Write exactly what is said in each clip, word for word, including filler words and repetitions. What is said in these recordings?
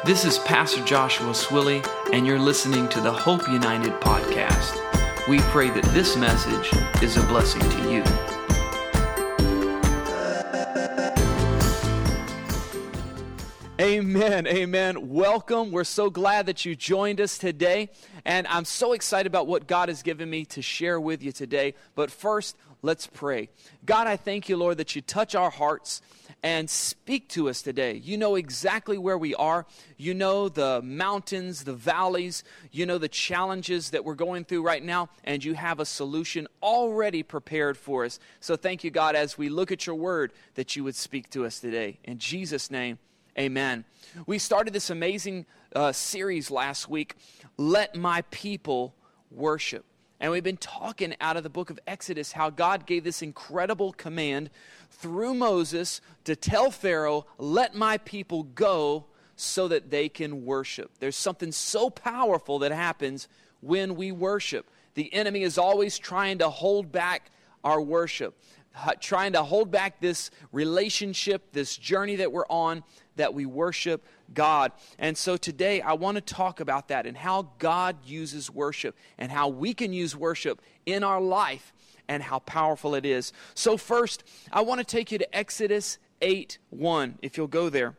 This is Pastor Joshua Swilly, and you're listening to the Hope United podcast. We pray that this message is a blessing to you. Amen, amen. Welcome. We're so glad that you joined us today, and I'm so excited about what God has given me to share with you today. But first, let's pray. God, I thank you, Lord, that you touch our hearts and speak to us today. You know exactly where we are. You know the mountains, the valleys. You know the challenges that we're going through right now, and you have a solution already prepared for us. So thank you, God, as we look at your word, that you would speak to us today. In Jesus' name, amen. We started this amazing uh, series last week, Let My People Worship. And we've been talking out of the book of Exodus how God gave this incredible command through Moses to tell Pharaoh, let my people go so that they can worship. There's something so powerful that happens when we worship. The enemy is always trying to hold back our worship, trying to hold back this relationship, this journey that we're on, that we worship God. And so today I want to talk about that and how God uses worship and how we can use worship in our life and how powerful it is. So first, I want to take you to Exodus eight one, if you'll go there.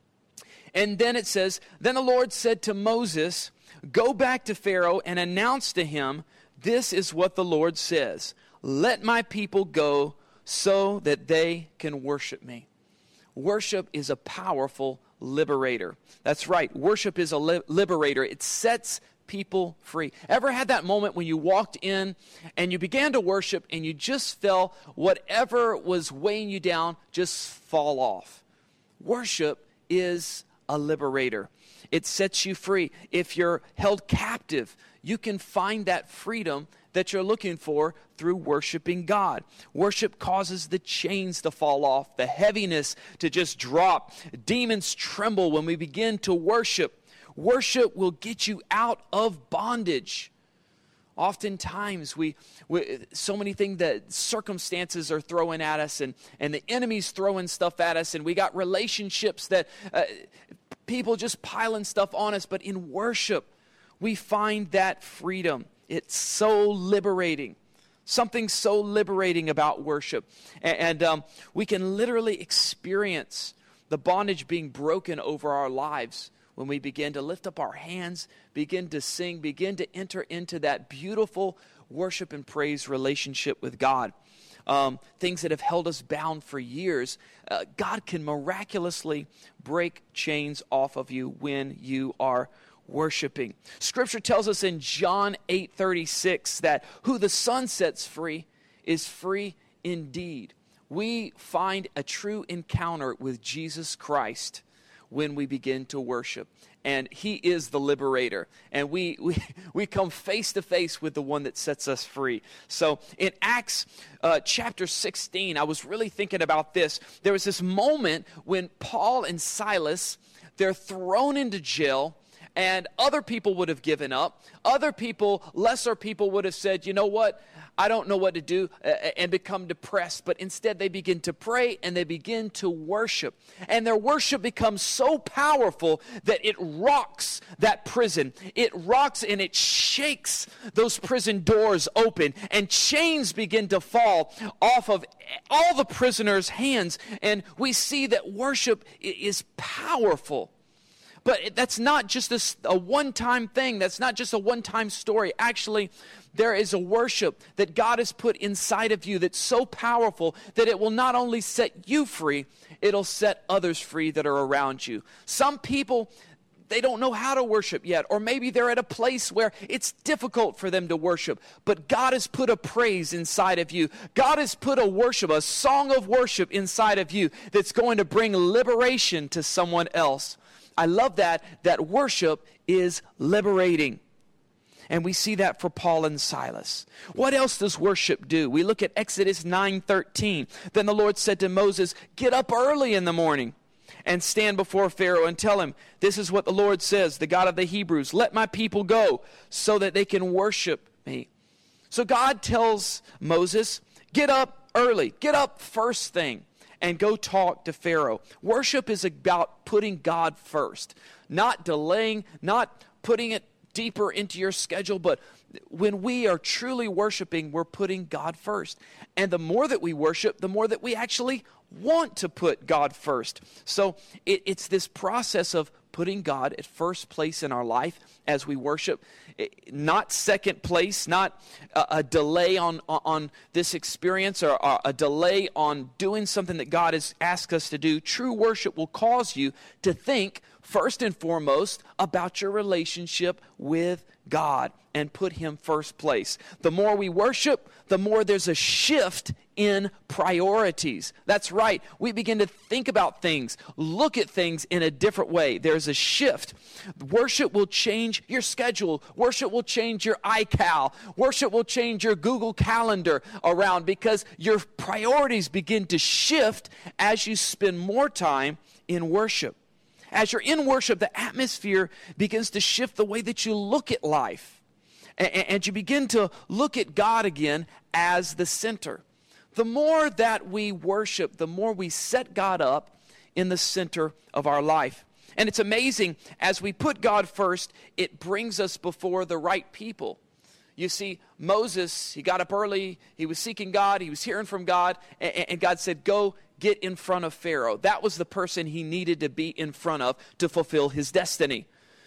And then it says, Then the Lord said to Moses, Go back to Pharaoh and announce to him, This is what the Lord says, Let my people go so that they can worship me. Worship is a powerful liberator. That's right. Worship is a li- liberator. It sets people free. Ever had that moment when you walked in and you began to worship and you just felt whatever was weighing you down just fall off? Worship is a liberator. It sets you free. If you're held captive, you can find that freedom that you're looking for through worshiping God. Worship causes the chains to fall off, the heaviness to just drop. Demons tremble when we begin to worship. Worship will get you out of bondage. Oftentimes, we, we so many things that circumstances are throwing at us, and, and the enemy's throwing stuff at us, and we got relationships that uh, people just piling stuff on us. But in worship, we find that freedom. It's so liberating. Something so liberating about worship. And, and um, we can literally experience the bondage being broken over our lives when we begin to lift up our hands, begin to sing, begin to enter into that beautiful worship and praise relationship with God. Um, things that have held us bound for years, uh, God can miraculously break chains off of you when you are worshiping. Scripture tells us in John eight thirty-six that who the Son sets free is free indeed. We find a true encounter with Jesus Christ when we begin to worship. And he is the liberator. And we we, we come face to face with the one that sets us free. So in Acts uh, chapter sixteen, I was really thinking about this. There was this moment when Paul and Silas, they're thrown into jail. And other people would have given up. Other people, lesser people, would have said, you know what, I don't know what to do, uh, and become depressed. But instead they begin to pray and they begin to worship. And their worship becomes so powerful that it rocks that prison. It rocks and it shakes those prison doors open. And chains begin to fall off of all the prisoners' hands. And we see that worship is powerful. But that's not just a, a one-time thing. That's not just a one-time story. Actually, there is a worship that God has put inside of you that's so powerful that it will not only set you free, it'll set others free that are around you. Some people, they don't know how to worship yet, or maybe they're at a place where it's difficult for them to worship. But God has put a praise inside of you. God has put a worship, a song of worship inside of you that's going to bring liberation to someone else. I love that, that worship is liberating. And we see that for Paul and Silas. What else does worship do? We look at Exodus nine thirteen. Then the Lord said to Moses, Get up early in the morning and stand before Pharaoh and tell him, This is what the Lord says, the God of the Hebrews, Let my people go so that they can worship me. So God tells Moses, get up early, get up first thing. and go talk to Pharaoh. Worship is about putting God first, not delaying, not putting it deeper into your schedule, but when we are truly worshiping, we're putting God first. And the more that we worship, the more that we actually want to put God first. So it, it's this process of putting God at first place in our life as we worship, it, not second place, not a, a delay on, on this experience or, or a delay on doing something that God has asked us to do. True worship will cause you to think first and foremost about your relationship with God and put Him first place. The more we worship, the more there's a shift in priorities. That's right. We begin to think about things, look at things in a different way. There's a shift. Worship will change your schedule. Worship will change your iCal. Worship will change your Google Calendar around because your priorities begin to shift as you spend more time in worship. As you're in worship, the atmosphere begins to shift the way that you look at life. And you begin to look at God again as the center. The more that we worship, the more we set God up in the center of our life. And it's amazing, as we put God first, it brings us before the right people. You see, Moses, he got up early, he was seeking God, he was hearing from God, and God said, go get in front of Pharaoh. That was the person he needed to be in front of to fulfill his destiny.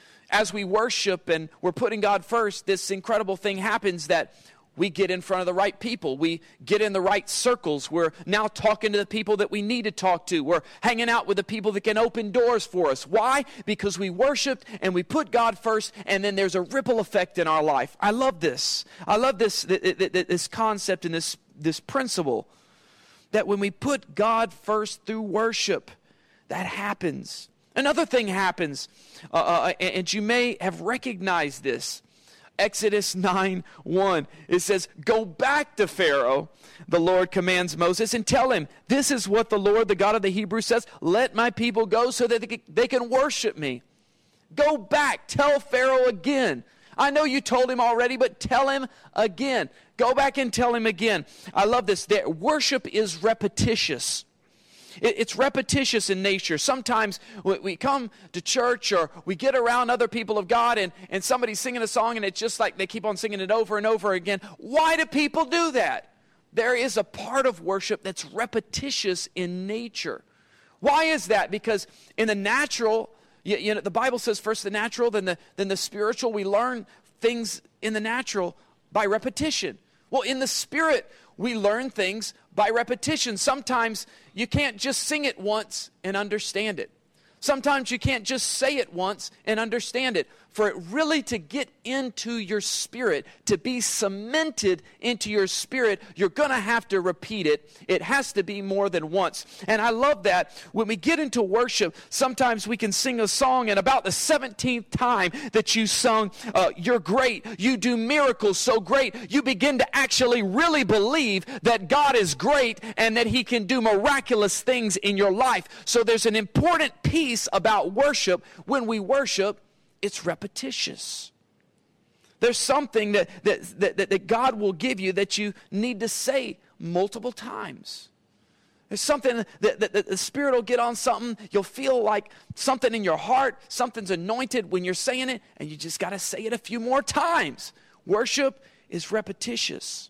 As we worship and we're putting God first, this incredible thing happens that we get in front of the right people. We get in the right circles. We're now talking to the people that we need to talk to. We're hanging out with the people that can open doors for us. Why? Because we worshiped and we put God first, and then there's a ripple effect in our life. I love this. I love this, this concept and this, this principle that when we put God first through worship, that happens. Another thing happens, uh, uh, and you may have recognized this. Exodus nine one, it says, go back to Pharaoh, the Lord commands Moses, and tell him, this is what the Lord, the God of the Hebrews says, let my people go so that they can, they can worship me. Go back, tell Pharaoh again. I know you told him already, but tell him again. Go back and tell him again. I love this. Worship is repetitious. It's repetitious in nature. Sometimes we come to church or we get around other people of God and, and somebody's singing a song and it's just like they keep on singing it over and over again. Why do people do that? There is a part of worship that's repetitious in nature. Why is that? Because in the natural, you, you know, the Bible says first the natural, then the, then the spiritual. We learn things in the natural by repetition. Well, in the spirit, we learn things by repetition. Sometimes you can't just sing it once and understand it. Sometimes you can't just say it once and understand it. For it really to get into your spirit, to be cemented into your spirit, you're going to have to repeat it. It has to be more than once. And I love that when we get into worship, sometimes we can sing a song and about the seventeenth time that you sung, uh, you're great, you do miracles so great, you begin to actually really believe that God is great and that He can do miraculous things in your life. So there's an important piece about worship. When we worship, it's repetitious. There's something that, that, that, that God will give you that you need to say multiple times. There's something that, that, that the Spirit will get on something. You'll feel like something in your heart, something's anointed when you're saying it, and you just got to say it a few more times. Worship is repetitious.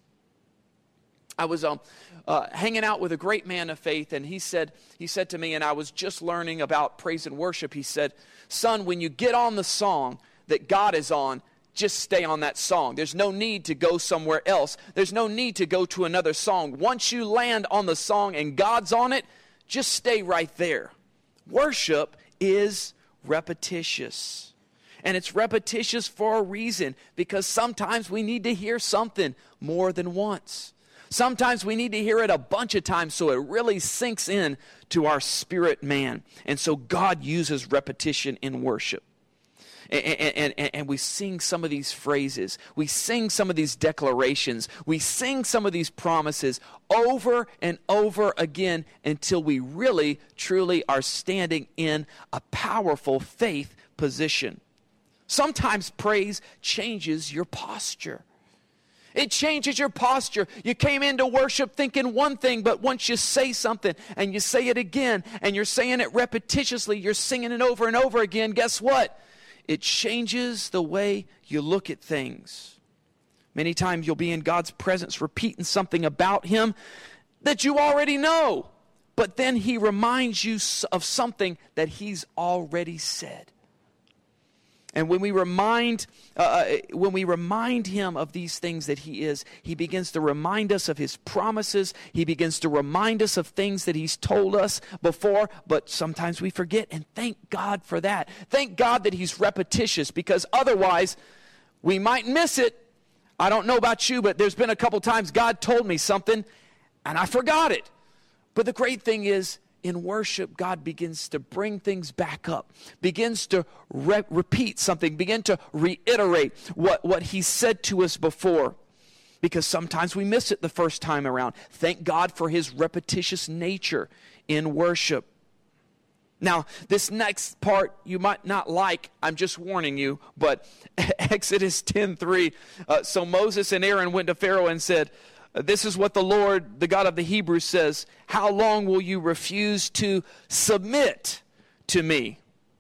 I was um, uh, hanging out with a great man of faith, and he said, he said to me, and I was just learning about praise and worship, he said, son, when you get on the song that God is on, just stay on that song. There's no need to go somewhere else. There's no need to go to another song. Once you land on the song and God's on it, just stay right there. Worship is repetitious. And it's repetitious for a reason, because sometimes we need to hear something more than once. Sometimes we need to hear it a bunch of times so it really sinks in to our spirit man. And so God uses repetition in worship. And, and, and, and we sing some of these phrases. We sing some of these declarations. We sing some of these promises over and over again until we really, truly are standing in a powerful faith position. Sometimes praise changes your posture. It changes your posture. You came into worship thinking one thing, but once you say something and you say it again and you're saying it repetitiously, you're singing it over and over again, guess what? It changes the way you look at things. Many times you'll be in God's presence repeating something about Him that you already know, but then He reminds you of something that He's already said. And when we remind, uh, when we remind Him of these things that He is, He begins to remind us of His promises. He begins to remind us of things that He's told us before, but sometimes we forget, and thank God for that. Thank God that He's repetitious, because otherwise we might miss it. I don't know about you, but there's been a couple times God told me something, and I forgot it. But the great thing is, in worship, God begins to bring things back up, begins to re- repeat something, begin to reiterate what, what He said to us before, because sometimes we miss it the first time around. Thank God for His repetitious nature in worship. Now, this next part you might not like, I'm just warning you, but Exodus ten three, uh, so Moses and Aaron went to Pharaoh and said, "This is what the Lord, the God of the Hebrews, says. How long will you refuse to submit to me?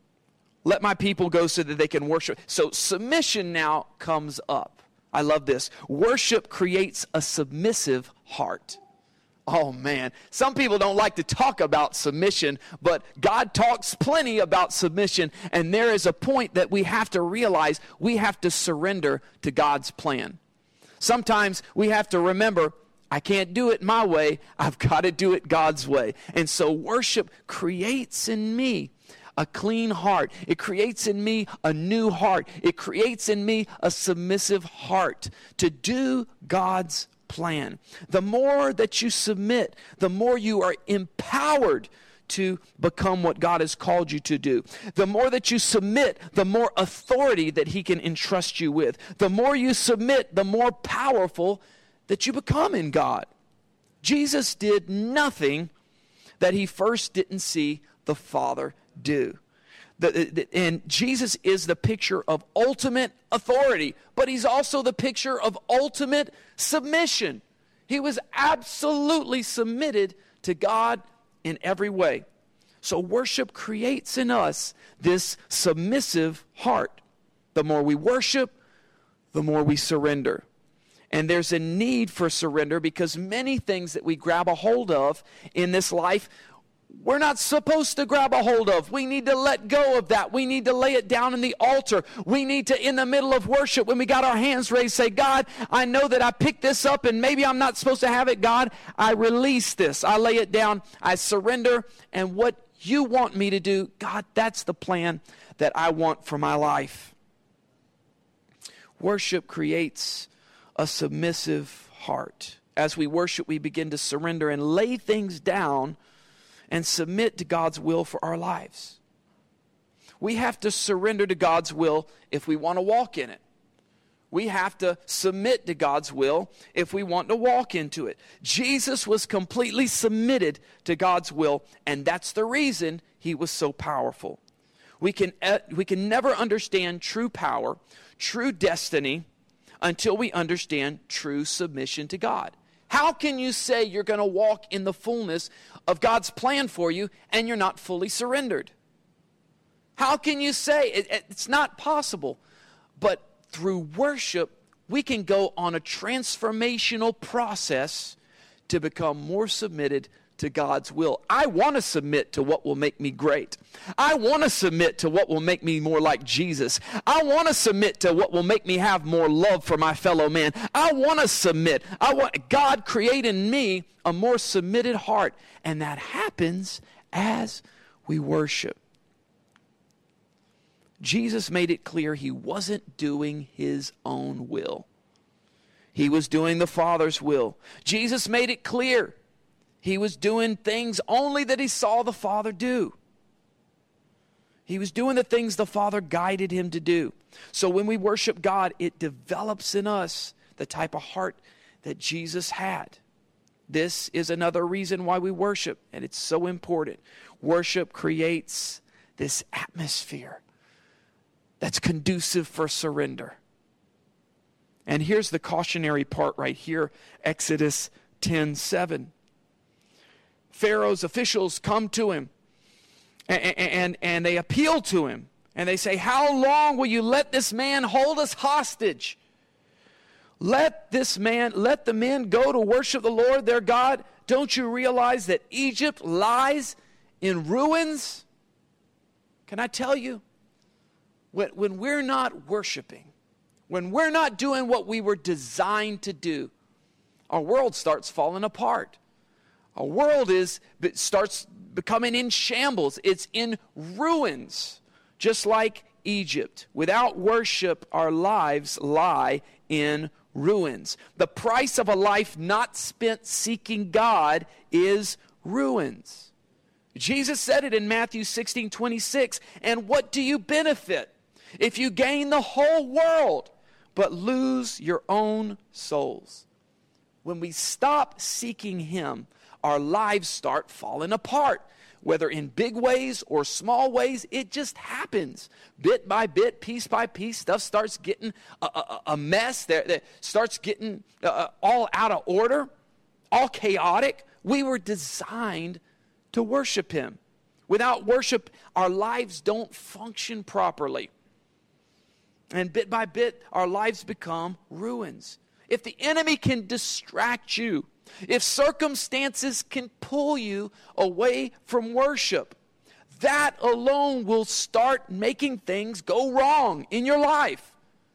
Let my people go so that they can worship." So submission now comes up. I love this. Worship creates a submissive heart. Oh man, some people don't like to talk about submission, but God talks plenty about submission, and there is a point that we have to realize we have to surrender to God's plan. Sometimes we have to remember, I can't do it my way. I've got to do it God's way. And so worship creates in me a clean heart. It creates in me a new heart. It creates in me a submissive heart to do God's plan. The more that you submit, the more you are empowered to become what God has called you to do. The more that you submit, the more authority that He can entrust you with. The more you submit, the more powerful that you become in God. Jesus did nothing that He first didn't see the Father do. The, the, and Jesus is the picture of ultimate authority, but He's also the picture of ultimate submission. He was absolutely submitted to God in every way. So worship creates in us this submissive heart. The more we worship, the more we surrender. And there's a need for surrender, because many things that we grab a hold of in this life, we're not supposed to grab a hold of. We need to let go of that. We need to lay it down in the altar. We need to, in the middle of worship, when we got our hands raised, say, "God, I know that I picked this up and maybe I'm not supposed to have it. God, I release this. I lay it down. I surrender. And what You want me to do, God, that's the plan that I want for my life." Worship creates a submissive heart. As we worship, we begin to surrender and lay things down and submit to God's will for our lives. We have to surrender to God's will if we want to walk in it. We have to submit to God's will if we want to walk into it. Jesus was completely submitted to God's will, and that's the reason He was so powerful. We can, uh, we can never understand true power, true destiny, until we understand true submission to God. How can you say you're going to walk in the fullness of God's plan for you and you're not fully surrendered? How can you say it, it's not possible? But through worship, we can go on a transformational process to become more submitted to God's will. I want to submit to what will make me great. I want to submit to what will make me more like Jesus. I want to submit to what will make me have more love for my fellow man. I want to submit. I want God create in me a more submitted heart, and that happens as we worship. Jesus made it clear He wasn't doing His own will. He was doing the Father's will. Jesus made it clear He was doing things only that He saw the Father do. He was doing the things the Father guided Him to do. So when we worship God, it develops in us the type of heart that Jesus had. This is another reason why we worship, and it's so important. Worship creates this atmosphere that's conducive for surrender. And here's the cautionary part right here, Exodus ten seven. Pharaoh's officials come to him and, and, and they appeal to him. And they say, how long will you let this man hold us hostage? Let this man, let the men go to worship the Lord their God. Don't you realize that Egypt lies in ruins? Can I tell you, when, when we're not worshiping, when we're not doing what we were designed to do, our world starts falling apart. Our world is starts becoming in shambles. It's in ruins, just like Egypt. Without worship, our lives lie in ruins. The price of a life not spent seeking God is ruins. Jesus said it in Matthew sixteen twenty-six. And what do you benefit if you gain the whole world but lose your own souls? When we stop seeking Him, our lives start falling apart. Whether in big ways or small ways, it just happens. Bit by bit, piece by piece, stuff starts getting a, a, a mess that, that starts getting uh, all out of order, all chaotic. We were designed to worship Him. Without worship, our lives don't function properly. And bit by bit, our lives become ruins. If the enemy can distract you, if circumstances can pull you away from worship, that alone will start making things go wrong in your life.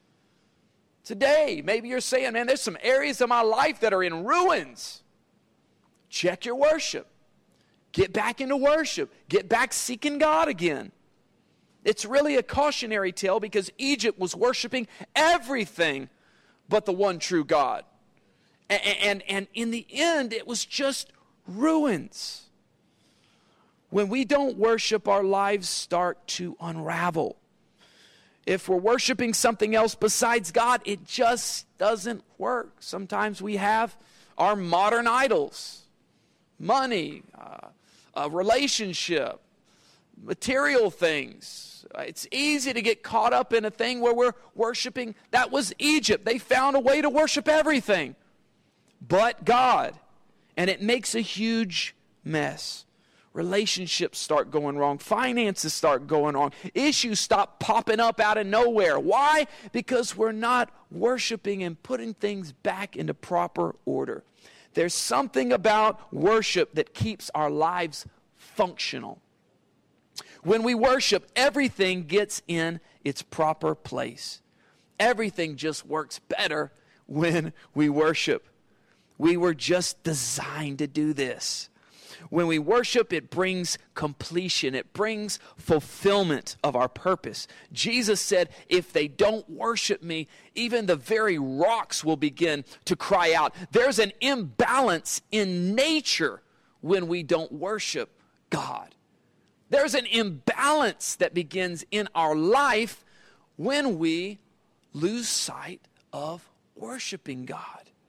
Today, maybe you're saying, man, there's some areas of my life that are in ruins. Check your worship. Get back into worship. Get back seeking God again. It's really a cautionary tale because Egypt was worshiping everything but the one true God. And, and, and in the end, it was just ruins. When we don't worship, our lives start to unravel. If we're worshiping something else besides God, it just doesn't work. Sometimes we have our modern idols. Money, uh, a relationship, material things. It's easy to get caught up in a thing where we're worshiping. That was Egypt. They found a way to worship everything but God. And it makes a huge mess. Relationships start going wrong. Finances start going wrong. Issues stop popping up out of nowhere. Why? Because we're not worshiping and putting things back into proper order. There's something about worship that keeps our lives functional. When we worship, everything gets in its proper place. Everything just works better when we worship. We were just designed to do this. When we worship, it brings completion. It brings fulfillment of our purpose. Jesus said, if they don't worship me, even the very rocks will begin to cry out. There's an imbalance in nature when we don't worship God. There's an imbalance that begins in our life when we lose sight of worshiping God.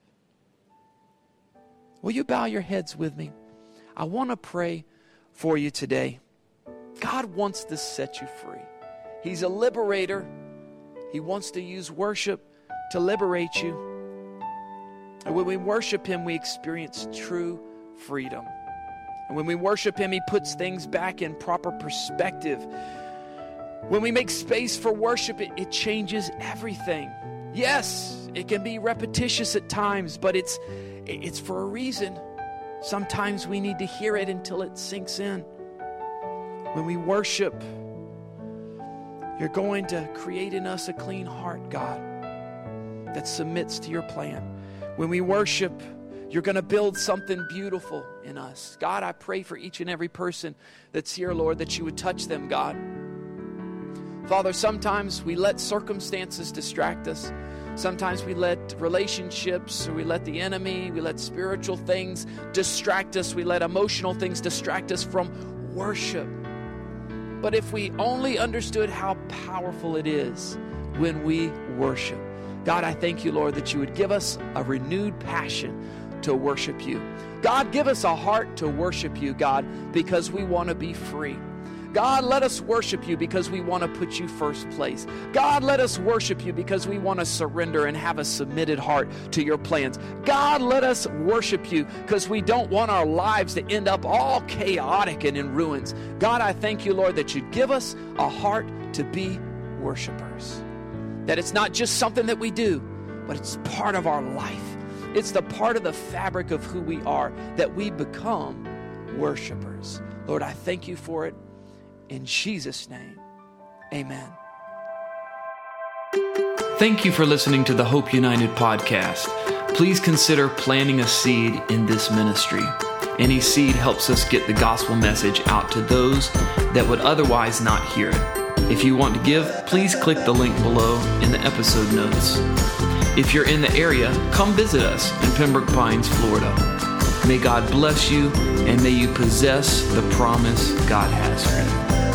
Will you bow your heads with me? I want to pray for you today. God wants to set you free. He's a liberator. He wants to use worship to liberate you. And when we worship Him, we experience true freedom. And when we worship Him, He puts things back in proper perspective. When we make space for worship, it, it changes everything. Yes, it can be repetitious at times, but it's it's for a reason. Sometimes we need to hear it until it sinks in. When we worship, you're going to create in us a clean heart, God, that submits to your plan. When we worship, you're going to build something beautiful in us. God, I pray for each and every person that's here, Lord, that you would touch them, God. Father, sometimes we let circumstances distract us. Sometimes we let relationships, or we let the enemy, we let spiritual things distract us. We let emotional things distract us from worship. But if we only understood how powerful it is when we worship. God, I thank you, Lord, that you would give us a renewed passion to worship you. God, give us a heart to worship you, God, because we want to be free. God, let us worship you because we want to put you first place. God, let us worship you because we want to surrender and have a submitted heart to your plans. God, let us worship you because we don't want our lives to end up all chaotic and in ruins. God, I thank you, Lord, that you give us a heart to be worshipers. That it's not just something that we do, but it's part of our life. It's the part of the fabric of who we are, that we become worshipers. Lord, I thank you for it. In Jesus' name, amen. Thank you for listening to the Hope United podcast. Please consider planting a seed in this ministry. Any seed helps us get the gospel message out to those that would otherwise not hear it. If you want to give, please click the link below in the episode notes. If you're in the area, come visit us in Pembroke Pines, Florida. May God bless you, and may you possess the promise God has for you.